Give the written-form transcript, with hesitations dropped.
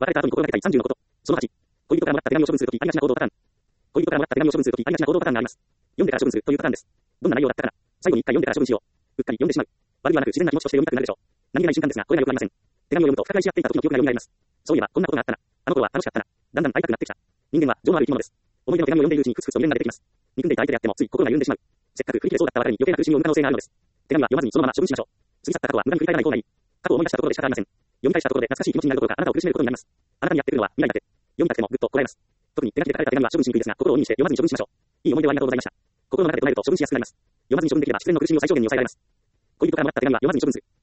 別れた後に心がけたい30のこと。その8、恋人からもらった手紙を処分するときありがちな行動パターン。恋人からもらった手紙を処分するときありがちな行動パターンがあります。読んでから処分するというパターンです。どんな内容だったかな。最後に1回読んでから処分しよう。うっかり読んでしまう。悪意はなく自然な気持ちとして読みたくなるでしょう。何気ない瞬間ですが、これがよくありません。手紙を読むと再会し合っていた時の記憶が蘇ります。そういえば、こんなことがあったな。あの頃は楽しかったな。だんだん会いたくなってきた。人間は情のある生き物です。思い出の手紙を読んでいるうちにクスクスと未練が出てきます。憎んでいた相手であってもつい心が緩んでしまう。せっかく振り切れそうだった別れに余計な苦しみを生む可能性があるのです。手紙は読まずにそのまま処分しましょう。過ぎ去った過去は無駄に振り返らない方がいい。過去を思い出したところで仕方ありません。読み返したところで懐かしい気持ちになるどころかあなたを苦しめることになります。あなたにやってくるのは未来だけ。読みたくてもぐっとこらえます。特に手書きで書かれた手紙は処分しにくいですが、心を意にして読まずに処分しましょう。いい思い出をありがとうございました。心の中で唱えると処分しやすくなります。読まずに処分できれば失恋の苦しみを最小限に抑えられます。恋人からもらった手紙は読まずに処分する。